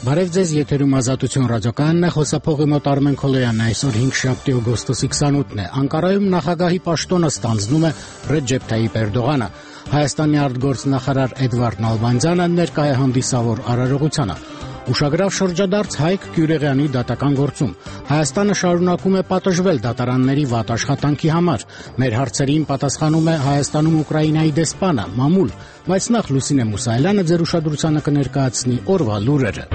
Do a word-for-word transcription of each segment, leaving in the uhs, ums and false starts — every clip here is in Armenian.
Բարև ձեզ, եթերում Ազատություն ռադիոկայանն է, խոսափողի մոտ Արմեն Քոլոյանն է, այսօր հինգշաբթի օգոստոսի քսանութն է։ Անկարայում նախագահի պաշտոնը ստանձնում է Ռեջեփ Թայիփ Էրդողանը։ Հայաստանի արտգործնախարար Էդվարդ Նալբանդյանը ներկա է հանդիսավոր արարողությանը։ Ուշագրավ շրջադարձ Հայկ Գյուրեղյանի դատական գործում։ Հայաստանը շարունակում է պատժվել դատարանների վատ աշխատանքի համար։ Մեր հարցերին պատասխանում է Հայաստանում Ուկրաինայի դեսպանը Մամուլ, բայց նախ Լուսինե Մուսայելյանը ձեր ուշադրությանը կներկայացնի օրվա լուրերը։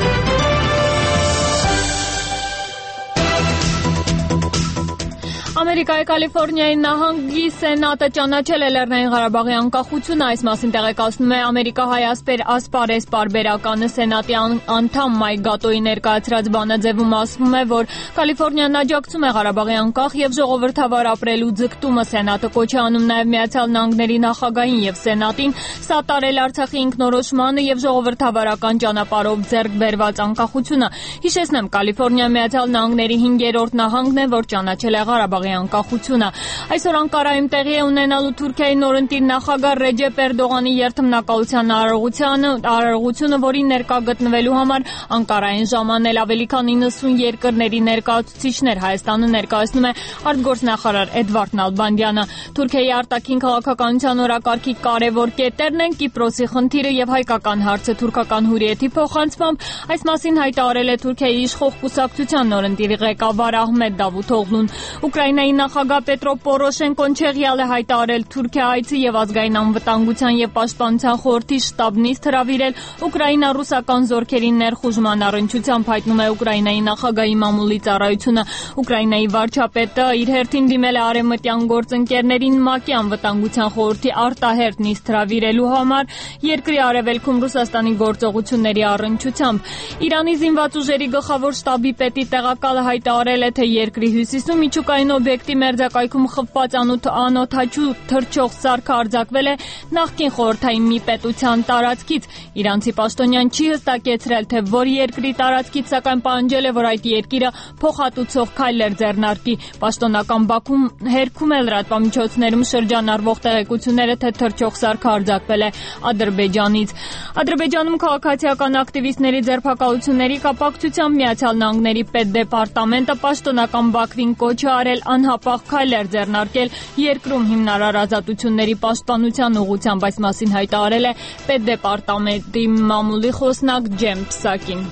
Ամերիկայի Կալիֆոռնիայի նահանգի սենատը ճանաչել է Լեռնային Ղարաբաղի անկախությունը, այս մասին տեղեկացնում է Ամերիկա-հայ ասպարեզ պարբերականը։ Սենատի անդամ Մայք Գատոյի ներկայացրած բանաձևում ասվում է, որ Կալիֆոռնիան աջակցում է Ղարաբաղի անկախ եւ ժողովրդավար ապրելու ձգտումը։ Սենատը կոչ է անում նաեւ Միացյալ Նահանգների նախագահին եւ Սենատին սատարել Արցախի ինքնորոշմանը եւ ժողովրդավարական ճանապարհով ձեռք բերված անկախությունը։ Հիշեցնեմ, Կալիֆոռնիա Միացյալ Նահանգների հինգերորդ նահանգն է, որ ճանաչել է Ղարաբաղի անկախությունը։ Այսօր Անկարայում տեղի է ունենալու Թուրքիայի նորընտիր նախագահ Ռեջեփ Էրդողանի երթմնակալության արարողությունը, արարողությունը, որին ներկա գտնվելու համար Անկարային ժամանել ավելի քան իննսուն երկրների ներկայացուցիչներ։ Հայաստանը ներկայացնում է արտգործնախարար Էդվարդ Նալբանդյանը։ Թուրքիայի արտաքին քաղաքականության օրակարգի կարևոր կետերն են Կիպրոսի խնդիրը եւ հայկական հարցը թուրքական հուրիեթի փոխանցմամբ։ Այս մասին հայտարարել է Թուրքիայի իշխող կուսակցության նորընտիր ղեկավար Ահմեդ Դավութօղլուն։ Ուկրաինայի նախագահ Պետրո Պորոշենկոն չեղյալ է հայտարարել Թուրքիա այցի եւ ազգային անվտանգության եւ պաշտպանության խորհրդի շտաբ նիստ հրավիրել ուկրաինա-ռուսական զորքերի ներխուժման առնչությամբ, հայտնում է Ուկրաինայի նախագահի մամուլի ծառայությունը։ Ուկրաինայի վարչապետը իր հերթին դիմել է արևմտյան գործընկերներին ՄԱԿ-ի անվտանգության խորհրդի արտահերթ նիստ հրավիրելու համար երկրի արևելքում Ռուսաստանի գործողությունների առնչությամբ։ Իրանի զինված ուժերի գլխավոր շտաբի պետի տեղակալը հայտարարել է, թե երկրի հյուսիսում միջուկային օբյեկտի մերձակայքում խփված անօդաչու թռչող սարքը արձակվել է նախկին խորհրդային մի պետության տարածքից։ Իրանցի պաշտոնյան չի հստակեցրել, թե որ երկրի տարածքից, սակայն պահանջել է, որ այդ երկիրը փոխհատուցող քայլեր ձեռնարկի։ Պաշտոնական Բաքուն հերքում է լրատվամիջոցներում շրջանառվող տեղեկությունները, թե թռչող սարքը արձակվել է Ադրբեջանից։ Ադրբեջանում քաղաքացիական ակտիվիստների ձերբակալությունների կապակցությամբ Միացյալ Նահանգների պետդեպարտամենտը պաշտոնական Բաքվին կոչ է արել անհապաղ քայլեր ձեռնարկել երկրում հիմնարար ազատությունների պաշտպանության ուղղությամբ։ Այս մասին հայտարարել է պետդեպարտամենտի մամուլի խոսնակ Ջեմ Պսակին։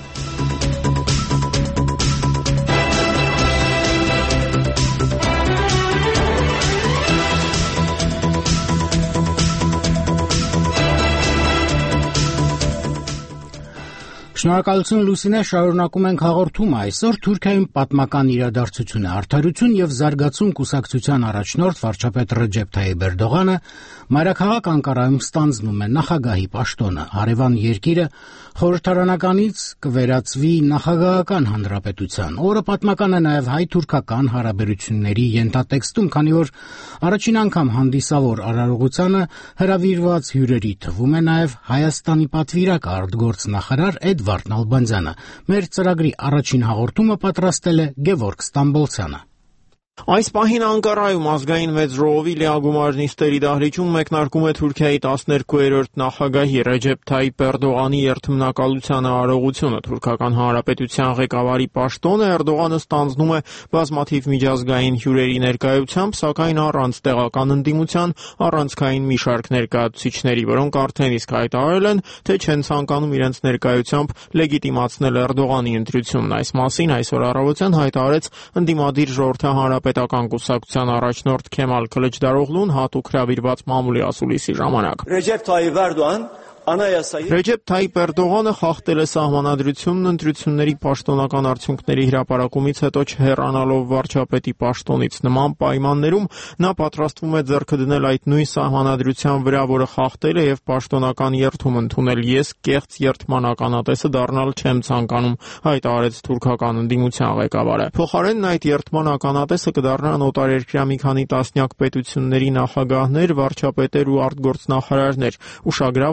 Շնորհակալություն Լուսինե, շարունակում ենք հաղորդումը։ Այսօր Թուրքիայում պատմական իրադարձություն է։ Արդարություն եւ զարգացում կուսակցության առաջնորդ վարչապետ Ռեջեփ Թայիփ Էրդողանը մայրաքաղաք Անկարայում ստանձնում է նախագահի պաշտոնը։ Հարևան երկիրը խորհրդարանականից կվերածվի նախագահական հանրապետության։ Օրը պատմական է նաեւ հայ-թուրքական հարաբերությունների ենթատեքստում, քանի որ առաջին անգամ հանդիսավոր արարողությանը հրավիրված հյուրերի թվում է նաեւ Հայաստանի պատվիրակ արտգործնախարար Էդվարդ Նալբանդյանը։ Մեր ծրագրի առաջին հաղորդումը պատրաստել է Գևորգ Ստամբոլցյանը։ Այս պահին Անկարայում ազգային մեծ ժողովի լիագումար նիստերի դահլիճում մեկնարկում է Թուրքիայի տասներկուերորդ նախագահի Ռեջեփ Թայիփ Էրդողանի երթմնակալության արարողությունը։ Թուրքական հանրապետության ղեկավարի պաշտոնը Էրդողանը ստանձնում է բազմաթիվ միջազգային հյուրերի ներկայությամբ, սակայն առանց տեղական ընդդիմության, առանցքային մի շարք ներկայացուցիչների, որոնք արդեն իսկ հայտարարել են, թե չեն ցանկանում իրենց ներկայությամբ լեգիտիմացնել Էրդողանի ընտրությունն։ Այս մասին այսօր առավոտյան հայտարարեց ընդդիմադիր ժողովրդահանրապետական պետական կուսակցության առաջնորդ Քեմալ Քլիչդարօղլուն հատուկ հրավիրված մամուլի ասուլիսի ժամանակ։ Ռեջեփ Թայիփ Էրդողան Ռեջեփ Թայիփ Էրդողանը խախտել է սահմանադրությունն ընտրությունների պաշտոնական արդյունքների հրապարակումից հետո չհեռանալով վարչապետի պաշտոնից։ Նման պայմաններում նա պատրաստվում է ձեռքը դնել այդ նույն սահմանադրության վրա, որը խախտել է եւ պաշտոնական երթում ընդունել։ Ես կեղծ երթման ականատեսը դառնալ չեմ ցանկանում, հայտարարեց թուրքական ընդդիմության ղեկավարը։ Փոխարենն այդ երթման ականատեսը կդառնան օտարերկրյա մի քանի տասնյակ պետությունների նախագահներ, վարչապետեր ու արտգործնախարարներ։ Ուշագրավ է, որ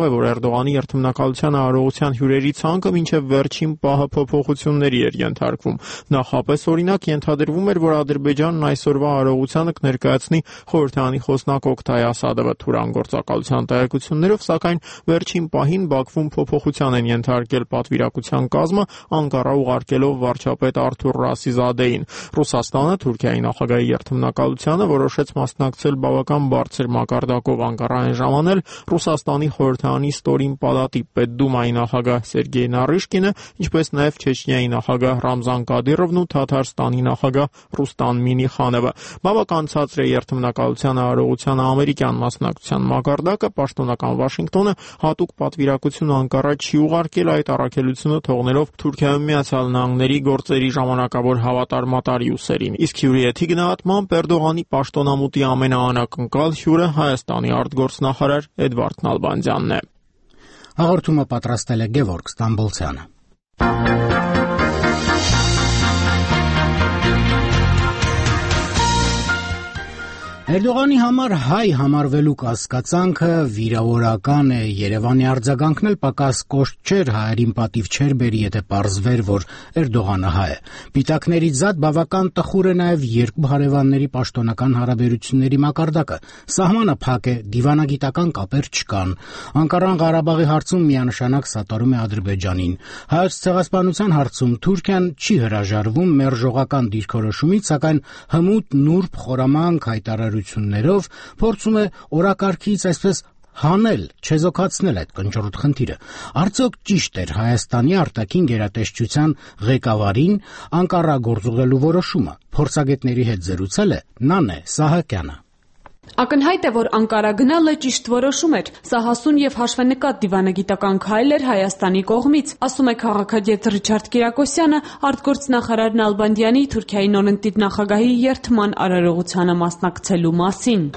Էրդողանի երթմնակալության արարողության հյուրերի ցանկը մինչև վերջին պահը փոփոխությունների էր ենթարկվում։ Նախապես օրինակ ենթադրվում էր, որ Ադրբեջանն այսօրվա արարողությանը կներկայացնի խորհրդարանի խոսնակ Օկտայ Ասադովը թուրանգործակալության տեղեկություններով, սակայն վերջին պահին Բաքվում փոփոխության են ենթարկել պատվիրակության կազմը, Անկարա ուղարկելով վարչապետ Արթուր Ռասիզադեին։ Ռուսաստանը Թուրքիայի նախագահի երթմնակալությանը որոշեց մասնակցել բավական բարձր մակարդակով Անկարային ժամանել Ռուսաստանի խորհրդարանի ստորին պալատի պետդումայի նախագահ Սերգեյ Նարիշկինը, ինչպես նաև Չեչնիայի նախագահ Ռամզան Կադիրովն ու Թաթարստանի նախագահ Ռուստան Մինիխանովը։ Բավական ցածր է երթմնակալության արարողությանը ամերիկյան մասնակցության մակարդակը, պաշտոնական Վաշինգտոնը հատուկ պատվիրակություն Անկարա չի ուղարկել, այդ առաքելությունը թողնելով Թուրքիայում Միացյալ Նահանգների գործերի ժամանակավոր հավատարմատար ուսերին։ Իսկ հյուրի եթի գնահատմամբ Էրդողանի պաշտոնամուտի ամենաանակնկալ հյուրը Հայաստանի արտգործնախարար Էդվարդ Նալբանդյանն է։ Հաղորդումը պատրաստել է Գևորգ Ստամբոլցյանը։ Էրդողանի համար հայ համարվելու կասկածանքը վիրավորական է, Երևանի արձագանքն էլ պակաս կոշտ չէր, հայերին պատիվ չէր բերի, եթե պարզվեր, որ Էրդողանը հայ է։ Պիտակների զատ բավական տխուր է նաև երկու հարևանների պաշտոնական հարաբերությունների մակարդակը։ Սահմանը փակ է, դիվանագիտական կապեր չկան։ Անկարան Ղարաբաղի հարցում միանշանակ սատարում է Ադրբեջանին։ Հայոց ցեղասպանության հարցում Թուրքիան չի հրաժարվում մերժողական դիրքորոշումից, սակայն հմուտ նուրբ խորամանկ հայտարարություններով փորձում է օրակարգից այսպես հանել, չեզոքացնել այդ կնճռոտ խնդիրը։ Արդյոք ճիշտ էր Հայաստանի արտաքին գերատեսչության ղեկավարին Անկարա գործուղելու որոշումը։ Փորձագետների հետ զրուցել է Նանե Սահակյանը։ Ակնհայտ է, որ Անկարա գնալը ճիշտ որոշում էր։ Սա հասուն եւ հաշվենկատ դիվանագիտական քայլ էր Հայաստանի կողմից, ասում է քաղաքագետ Ռիչարդ Կիրակոսյանը արտգործնախարար Նալբանդյանի Թուրքիայի նորընտիր նախագահի երթման արարողությանը մասնակցելու մասին։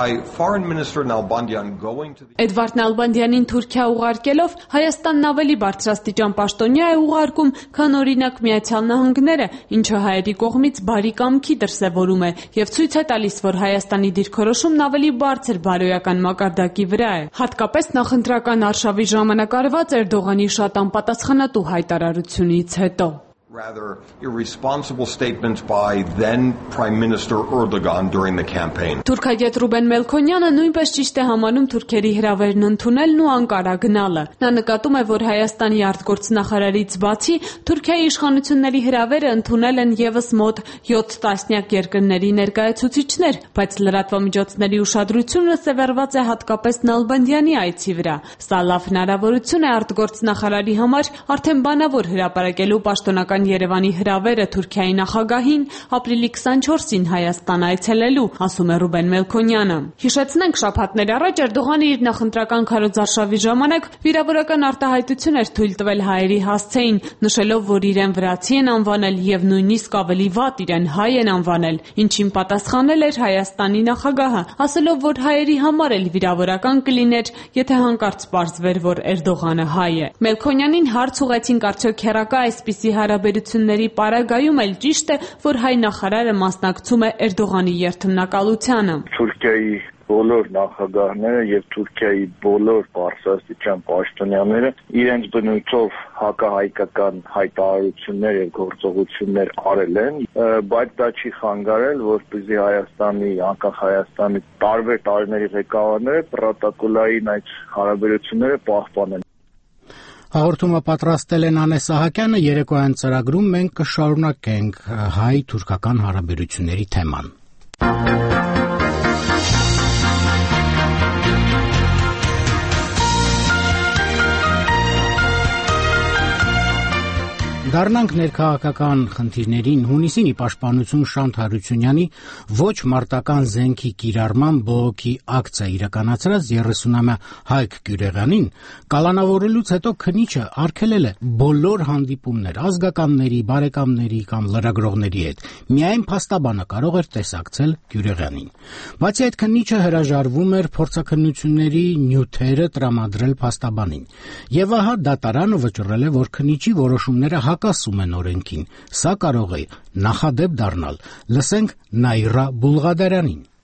Էդվարդ Նալբանդյանին Թուրքիա ուղարկելով Հայաստանն ավելի բարձրաստիճան պաշտոնյա է ուղարկում, քան օրինակ Միացյալ Նահանգները, ինչը հայերի կողմից բարի կամքի դրսևորում է եւ ցույց է տալիս, որ Հայաստանի դիրքորոշումն ավելի բարձր բարոյական մակարդակի վրա է։ Հատկապես նախընտրական արշավի ժամանակ արված Էրդողանի շատ անպատասխանատու հայտարարությունից հետո։ Rather irresponsible statements by then Prime Minister Erdogan during the campaign. Թուրքագետ Ռուբեն Մելքոնյանը նույնպես ճիշտ է համանում թուրքերի հրավերն ընդունելն ու Անկարա գնալը։ Նա նկատում է, որ Հայաստանի արտգործնախարարից բացի Թուրքիայի իշխանությունների հրավերը ընդունել են եւս մոտ յոթ տասնյակ երկրների ներկայացուցիչներ, բայց լրատվամիջոցների ուշադրությունը սևեռված է հատկապես Նալբանդյանի այցի վրա։ Սա լավ հնարավորություն է արտգործնախարարի համար արդեն բանավոր հրապարակելու պաշտոնական Երևանի հրավերը Թուրքիայի նախագահին ապրիլի քսանչորսին Հայաստան այցելելու, ասում է Ռուբեն Մելքոնյանը։ Հիշեցնենք, շաբաթներ առաջ Էրդողանը իր նախընտրական քարոզարշավի ժամանակ վիրավորական արտահայտություն էր թույլ տվել հայերի հասցեին, նշելով, որ իրեն վրացի են անվանել եւ նույնիսկ ավելի վատ իրեն հայ են անվանել, ինչին պատասխանել էր Հայաստանի նախագահը, ասելով, որ հայերի համար էլ վիրավորական կլիներ, եթե հանկարծ պարզվեր, որ Էրդողանը հայ է։ Մելքոնյանին հարց ուղեցինք, արդյոք հեռակա այսպիսի հարաբերությունների պարագայում էլ ճիշտ է, որ հայ նախարարը մասնակցում է Էրդողանի երթմնակալությանը։ Թուրքիայի բոլոր նախագահները եւ Թուրքիայի բոլոր բարձրաստիճան պաշտոնյաները իրենց բնույթով հակահայկական հայտարարություններ եւ գործողություններ արել են, բայց դա չի խանգարել, որպեսզի Հայաստանի, անկախ Հայաստանի տարբեր տարիների ղեկավարները պրոտոկոլային այդ հարաբերությունները պահպանեն։ Հաղորդումը պատրաստել է Նանե Սահակյանը, երեկոյան ծրագրում մենք կշարունակենք հայ-թուրքական հարաբերությունների թեման։ Դառնանք ներքաղաքական խնդիրներին։ Հունիսին ի պաշտպանություն Շանթ Հարությունյանի ոչ մարտական զենքի կիրառման բողոքի ակցիա իրականացրած երեսունամյա Հայկ Գյուրեղյանին կալանավորելուց հետո քննիչը արգելել է բոլոր հանդիպումներ ազգականների, բարեկամների կամ լրագրողների հետ։ Միայն փաստաբանը կարող էր տեսակցել Գյուրեղյանին։ Բացի այդ, քննիչը հրաժարվում էր փորձաքննությունների նյութերը տրամադրել փաստաբանին։ Եվ ահա դատարանը վճռել է, որ քննիչի որոշումները հակասում են օրենքին։ Սա կարող է նախադեպ դառնալ։ Լսենք Նաիրա Բուլղադարյանին։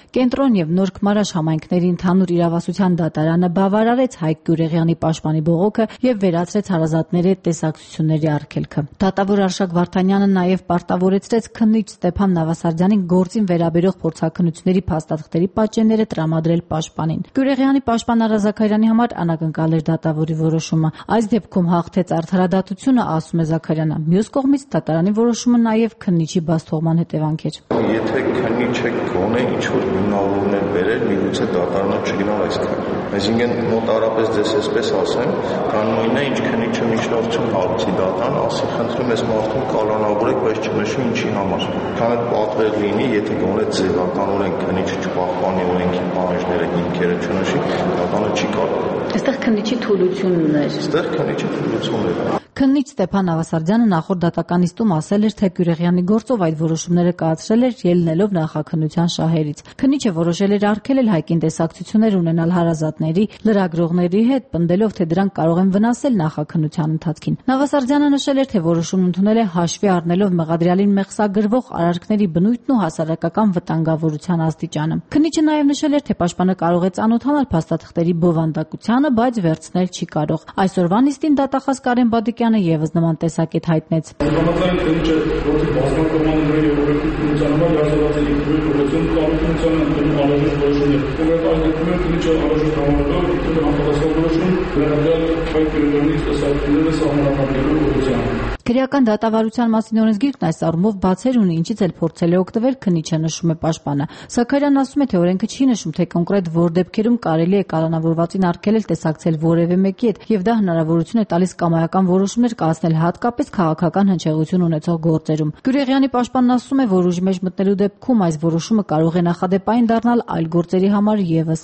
Կենտրոն եւ Նոր Քմարաշ համայնքների ընդհանուր իրավասության դատարանը բավարարեց Հայկ Գյուրեղյանի պաշտպանի բողոքը եւ վերացրեց հարազատների տեսակցությունների արգելքը։ Դատավոր Արշակ Վարդանյանը նաեւ պարտավորեցրեց քննիչ Ստեփան Նավասարդյանին գործին վերաբերող փորձաքննությունների փաստաթղթերի պատճենները տրամադրել պաշտպանին։ Գյուրեղյանի պաշտպան Արա Զաքարյանի համար անակնկալ էր դատավորի որոշումը։ Այս դեպքում հաղթեց արդարադատությունը, ասում է Զաքարյանը։ Մյուս կողմից դատարանի որոշումը նաեւ քննիչի բացթողման հետևանք էր։ Եթե քննիչը գոնե ինչ-որ հիմնավորներ բերել, միգուցե դատարանը չգնար այսքան։ Այսինքն մոտարապես դες այսպես ասեմ, կան նույնն է, ինչ քննիչը միջնորդություն հարցի դատարան, ասի խնդրում ես մարդուն կալանավորեք, բայց չնշի ինչի համար։ Քան այդ պատվեր լինի, եթե գոնե ձևականորեն քննիչը չպահպանի օրենքի պահանջները, հիմքերը չնշի, դատարանը չի կարող։ Այստեղ քննիչի թուլությունն էր։ Այստեղ քննիչի թուլությունն էր։ Քննիչ Ստեփան Նավասարդյանը նախորդ դատական նիստում ասել էր, թե Գյուրեղյանի գործով այդ որոշումները կայացրել էր ելնելով նախաքննության շահերից։ Քննիչը որոշել էր արգելել Հայկին տեսակցություններ ունենալ հարազատների, լրագրողների հետ, պնդելով, թե դրանք կարող են վնասել նախաքննության ընթացքին։ Նավասարդյանը նշել էր, թե որոշումն ընդունել է հաշվի առնելով մեղադրյալին մեղսագրվող արարքների բնույթն ու հասարակական վտանգավորության աստիճանը։ Քննիչը նաև նշել էր, թե պաշտպանը կարող է ծանոթանալ փաստաթղթերի բովանդակությանը, բայց վերցնել չի կարող։ Այսօրվա նիստին դատախազ Կարեն Բադիկյանը եւս նման տեսակետ հայտնեց։ Համաձայն քննիչը գործի բազմակողմանների օրենքի քննության հարցը ինքնություն կառուցության ընդունում անհրաժեշտ որոշումներ։ Որովհետեւ այս դեպքում քննիչը անհրաժեշտ համարելով ինքնություն համապատասխան որոշում վերաբերյալ Հայկ Գյուրեղյանի տեսակետները սահմանափակելու ուղղությամբ։ Քրեական դատավարության մասին օրենսգիրքն այս առումով բացեր ունի, ինչից էլ փորձել է օգտվել քննիչը, նշում է պաշտպանը։ Զաքարյանն ասում է, թե օրենքը չի նշում, թե կոնկրետ որ դեպքերում կարելի է կալանավորվածին արգելել տեսակցել որևէ մեկի հետ, եւ դա հնարավորություն է տալիս կամայական որոշումներ կայացնել հատկապես քաղաքական հնչեղություն ունեցող գործերում։ Գյուրեղյանի պաշտպանն ասում է, որ ուժի մեջ մտնելու դեպքում այս որոշումը կարող է նախադեպային դառնալ այլ գործերի համար եւս։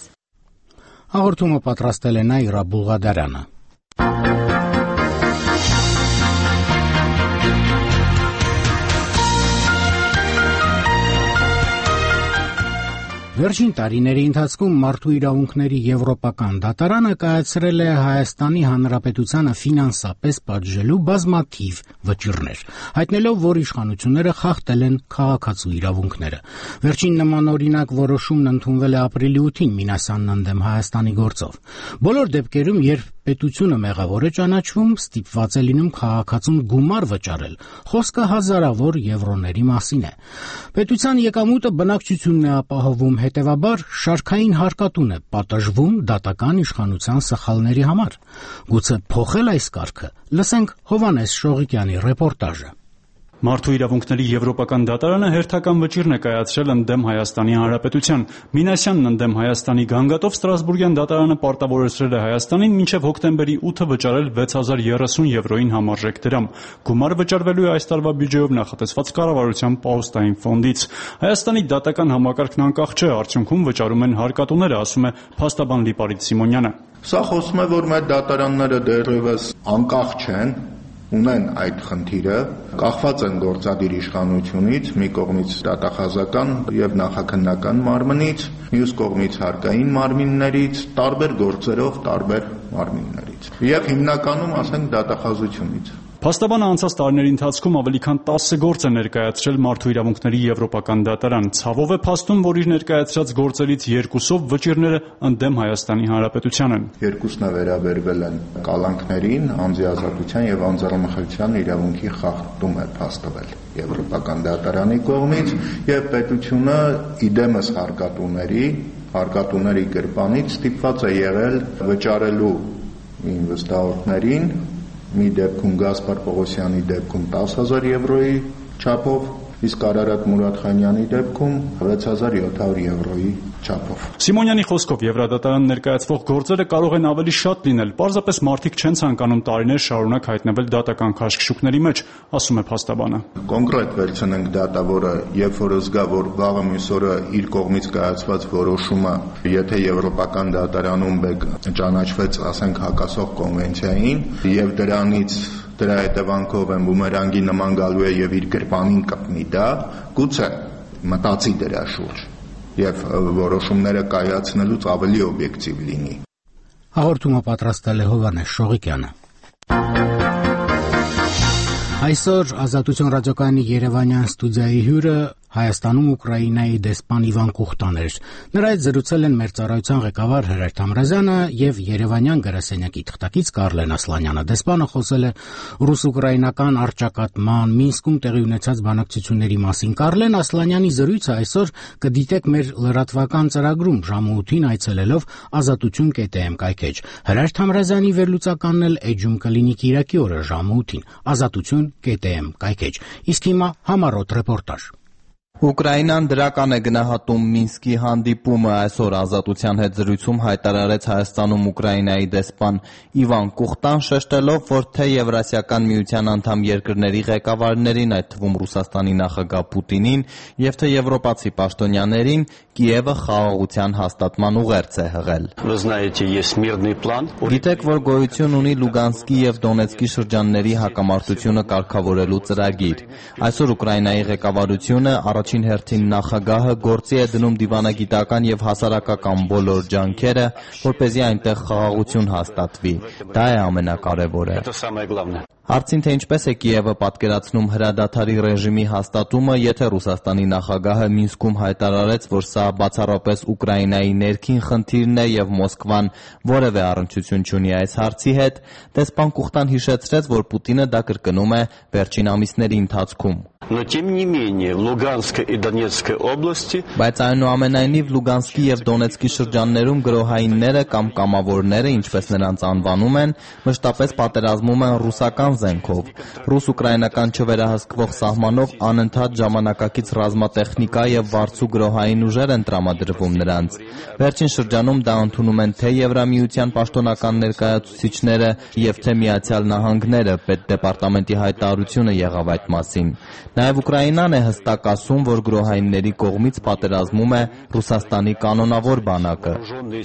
Հաղորդումը պատրաստել է Նաիրա Բուլղադարյանը։ Վերջին տարիների ընթացքում մարդու իրավունքների եվրոպական դատարանը կայացրել է Հայաստանի Հանրապետությանը ֆինանսապես պատժելու բազմաթիվ վճիռներ, հայտնելով, որ իշխանությունները խախտել են քաղաքացու իրավունքները։ Վերջին նմանօրինակ որոշումն ընդունվել է ապրիլի ութին Մինասյանն ընդդեմ Հայաստանի գործով։ Բոլոր դեպքերում, երբ պետությունը մեղավոր է ճանաչվում, ստիպված է լինում քաղաքացուն գումար վճարել։ Խոսքը հազարավոր եվրոների մասին է։ Պետության եկամուտը բնակչությունն է ապահովում, հետևաբար շարքային հարկատուն է պատժվում դատական իշխանության սխալների համար։ Գուցե փոխել այս կարգը։ Լսենք Հովհաննես Շողիկյանի ռեպորտաժը։ Մարդու իրավունքների եվրոպական դատարանը հերթական վճիռն է կայացրել ընդդեմ Հայաստանի Հանրապետության։ Մինասյանն ընդդեմ Հայաստանի գանգատով Ստրասբուրգյան դատարանը պարտավորեցրել է Հայաստանին մինչև հոկտեմբերի ութը վճարել վեց հազար երեսուն եվրոին համարժեք դրամ։ Գումարը վճարվելու է այս տարվա բյուջեով նախատեսված կառավարության պահոստային ֆոնդից։ Հայաստանի դատական համակարգն անկախ չէ, արդյունքում վճարում են հարկատուները, ասում է փաստաբան Լիպարիտ Սիմոնյանը։ Սա խոսում է, որ մեր դատարանները դեռևս անկախ չեն, ունեն այդ խնդիրը, կախված են գործադիր իշխանությունից, մի կողմից դատախազական եւ նախաքննական մարմնից, մյուս կողմից հարկային մարմիններից, տարբեր գործերով տարբեր մարմիններից եւ հիմնականում ասենք դատախազությունից։ Փաստաբանը անցած տարիների ընթացքում ավելի քան տասը գործ է ներկայացրել Մարդու իրավունքների եվրոպական դատարան։ Ցավով է փաստում, որ իր ներկայացրած գործերից երկուսով վճիռները ընդդեմ Հայաստանի Հանրապետության են։ Երկուսն է վերաբերվել են կալանքներին, անձի ազատության եւ անձեռնմխելիության իրավունքի խախտում է փաստվել Եվրոպական դատարանի կողմից եւ պետությունը իդեմս հարկատուների, հարկատուների գրպանից ստիպված է եղել վճարելու ինվեստորներին մի դեպքում Գասպար Պողոսյանի դեպքում տասը հազար եվրոյի չափով, իսկ Արարատ Մուրադխանյանի դեպքում վեց հազար յոթ հարյուր եվրոյի չափով։ Սիմոնյանի խոսքով Եվրադատարան ներկայացվող գործերը կարող են ավելի շատ լինել, պարզապես մարդիկ չեն ցանկանում տարիներ շարունակ հայտնվել դատական քաշքշուկների մեջ, ասում է փաստաբանը։ Կոնկրետ վերցնենք դատավորը, երբ որ զգա, որ վաղը մյուս օրը իր կողմից կայացված որոշումը, եթե Եվրոպական դատարանում բեկ ճանաչվեց, ասենք, հակասող կոնվենցիային, եւ դրանից դրա հետևանքով են բումերանգի նման գալու է եւ իր գրպանին կպնի դա, գուցե մտածի դրա շուրջ եւ որոշումները կայացնելուց ավելի օբյեկտիվ լինի։ Հաղորդումը պատրաստել է Հովհաննես Շողիկյանը։ Այսօր Ազատություն ռադիոկայանի Երևանյան ստուդիայի հյուրը Հայաստանում Ուկրաինայի դեսպան Իվան Կուխտան էր։ Նրա հետ զրուցել են մեր ծառայության ղեկավար Հրեր Թամրազյանը եւ Երևանյան գրասենյակի թղթակից Կարլեն Ասլանյանը։ Դեսպանը խոսել է ռուս-ուկրաինական առճակատման Մինսկում տեղի ունեցած բանակցությունների մասին։ Կարլեն Ասլանյանի զրույցը այսօր կդիտեք մեր լրատվական ծրագրում ժամը այցելելով ազատություն կետ է էմ կայքեջ։ Հրեր Թամրազյանի վերլուծականն էլ էջում կլինի Կիրակի օրը ժամը ութին ազատություն կետ է էմ կայքեջ։ Իսկ հիմա համառոտ ռեպորտաժ։ Ուկրաինան դրական է գնահատում Մինսկի հանդիպումը։ Այսօր ազատության հետ զրույցում հայտարարեց Հայաստանում Ուկրաինայի դեսպան Իվան Կուխտան, շեշտելով, որ թե Եվրասիական միության անդամ երկրների ղեկավարներին, այդ թվում Ռուսաստանի նախագահ Պուտինին, եւ թե եվրոպացի պաշտոնյաներին Կիևը խաղաղության հաստատման ուղերձ է հղել։ Գիտեք, որ գոյություն ունի Լուգանսկի եւ Դոնեցկի շրջանների հակամարտությունը կարգավորելու ծրագիր։ Այսօր Ուկրաինայի ղեկավարությունը առաջին հերթին նախագահը գործի է դնում դիվանագիտական եւ հասարակական բոլոր ջանքերը, որպեսզի այնտեղ խաղաղություն հաստատվի։ Դա է ամենակարևորը։ Հարցին թե ինչպես է Կիևը պատկերացնում հրադադարի ռեժիմի հաստատումը, եթե Ռուսաստանի նախագահը Մինսկում հայտարարեց, որ սա բացառապես Ուկրաինայի ներքին խնդիրն է եւ Մոսկվան որևէ առնչություն չունի այս հարցի հետ, դեսպան Կուխտան հիշեցրեց, որ Պուտինը դա կրկնում է վերջին ամիսների ընթացքում։ Բայց այնուամենայնիվ Լուգանսկի եւ Դոնեցկի շրջաններում գրոհայինները կամ կամավորները, ինչպես նրանց անվանում են, մշտապես պատերազմում են ռուսական զենքով։ Ռուս-ուկրաինական չվերահսկվող սահմանով անընդհատ ժամանակակից ռազմատեխնիկա եւ վարձու գրոհային ուժեր են տրամադրվում նրանց։ Վերջին շրջանում դա ընդունում են թե Եվրամիության պաշտոնական ներկայացուցիչները եւ թե Միացյալ Նահանգները, պետդեպարտամենտի հայտարարությունը եղավ այդ մասին։ Նաև Ուկրաինան է հստակ ասում, որ գրոհայինների կողմից պատերազմում է Ռուսաստանի կանոնավոր բանակը։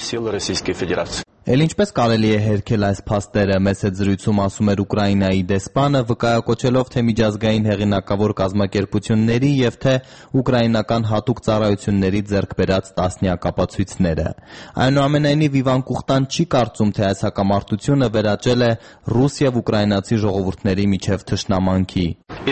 Էլ ինչպես կարելի է հերքել այս փաստերը, մեծ հետ զրույցում ասում էր Ուկրաինայի դեսպանը, վկայակոչելով թե միջազգային հեղինակավոր կազմակերպությունների եւ թե ուկրաինական հատուկ ծառայությունների ձեռք բերած տասնյակ ապացույցները։ Այնուամենայնիվ Իվան Կուխտան չի կարծում, թե այս հակամարտությունը վերաճել է ռուս եւ ուկրաինացի ժողովուրդների միջև թշնամանքի։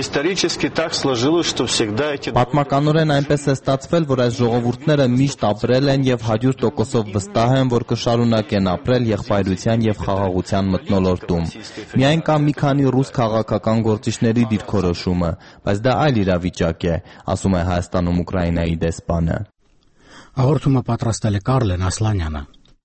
Պատմականորեն այնպես է ստացվել, որ այս ժողովուրդները միշտ ապրել են եւ հարյուր տոկոսով վստահ են, որ կշարունակեն ապրել եղբայրության եւ խաղաղության մթնոլորտում։ Միայն կա մի քանի ռուս քաղաքական գործիչների դիրքորոշումը, բայց դա այլ իրավիճակ է, ասում է Հայաստանում Ուկրաինայի դեսպանը։ Հաղորդումը պատրաստել է Կարլեն Ասլանյանը։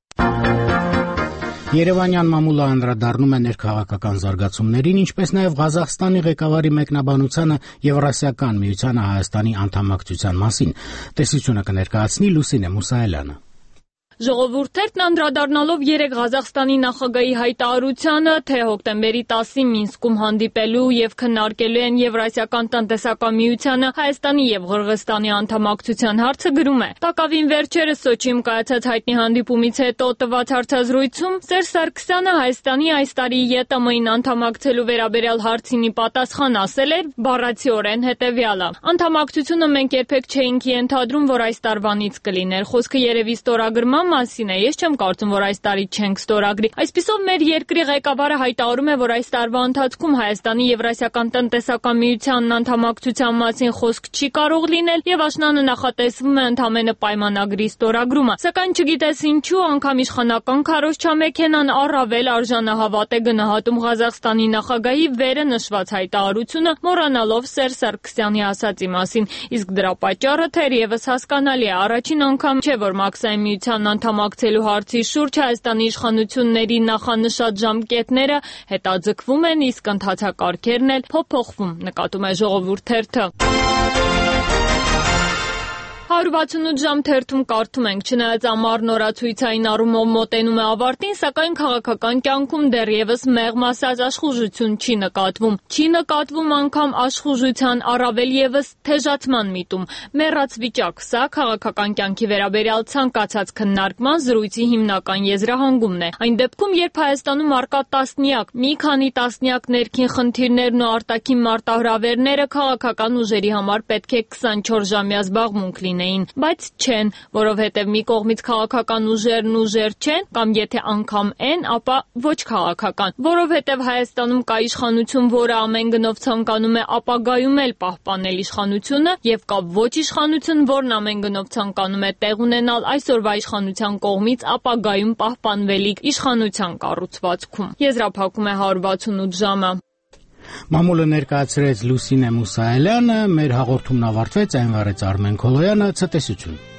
Երևանյան մամուլը անդրադառնում է ներքաղաքական զարգացումներին, ինչպես նաև Ղազախստանի ղեկավարի մեկնաբանությանը Եվրասիական միությանը Հայաստանի անդամակցության մասին։ Տեսությունը կներկայացնի Լուսինե Մուսայելյանը։ Ժողովուրդներն անդրադառնալով երեկ Ղազախստանի նախագահի հայտարարությանը, թե հոկտեմբերի տասին Մինսկում հանդիպելու եւ քննարկելու են Եվրասիական տնտեսական միությանը Հայաստանի եւ Ղրղստանի անդամակցության հարցը, գրում է. Տակավին վերջերս Սոչիում կայացած հայտնի հանդիպումից հետո տված հարցազրույցում Սերժ Սարգսյանը Հայաստանի այս տարի ԵՏՄ-ին անդամակցելու վերաբերյալ հարցինի պատասխան ասել էր բառացիորեն հետեւյալը. Անդամակցությունը մենք երբեք չէինք ենթադրում, որ այս տարվանից կլիներ։ Խոսքը երևի ստորագրման մասին է, ես չեմ կարծում, որ այս տարի չենք ստորագրի։ Այսպիսով մեր երկրի ղեկավարը հայտարարում է, որ այս տարվա ընթացքում Հայաստանի Եվրասիական տնտեսական միությանն անդամակցության մասին խոսք չի կարող լինել եւ աշնանը նախատեսվում է ընդամենը պայմանագրի ստորագրումը։ Սակայն չգիտես ինչու, անգամ իշխանական քարոզչամեքենան առավել արժանահավատ է գնահատում Ղազախստանի նախագահի վերը նշված հայտարարությունը, մոռանալով Սերժ Սարգսյանի ասածի մասին։ Իսկ դրա պատճառը թերևս հասկանալի է։ Առաջին անգամ չէ, որ Մաքսային միության անդամակցելու հարցի շուրջ Հայաստանի իշխանությունների նախանշած ժամկետները հետաձգվում են, իսկ ընթացակարգերն էլ փոփոխվում, նկատում է Ժողովուրդ թերթը։ հարյուր վաթսունութ ժամ թերթում կարդում ենք, չնայած ամառն օրացույցային առումով մոտենում է ավարտին, սակայն քաղաքական կյանքում դեռևս մեղմ ասած աշխուժություն չի նկատվում։ Չի նկատվում անգամ աշխուժության առավել ևս թեժացման միտում։ Մեռած վիճակ, սա քաղաքական կյանքի վերաբերյալ ցանկացած քննարկման զրույցի հիմնական եզրահանգումն է։ Այն դեպքում, երբ Հայաստանում առկա տասնյակ, մի քանի տասնյակ ներքին խնդիրներն ու արտաքին մարտահրավերները քաղաքական ուժերի համար պետք է քսանչորս ժամյա զբաղմունք լինեն։ էին, բայց չեն, որովհետև մի կողմից քաղաքական ուժերն ուժեր չեն, կամ եթե անգամ են, ապա ոչ քաղաքական, որովհետև Հայաստանում կա իշխանություն, որը ամեն գնով ցանկանում է ապագայում էլ պահպանել իշխանությունը, եւ կա ոչ իշխանություն, որն ամեն գնով ցանկանում է տեղ ունենալ այսօրվա իշխանության կողմից ապագայում պահպանվելիք իշխանության կառուցվածքում։ Եզրափակում է հարյուր վաթսունութ ժամը։ Մամուլը ներկայացրեց Լուսինե Մուսայելյանը, մեր հաղորդումն ավարտվեց, այն վարեց Արմեն Քոլոյանը, ցտեսություն։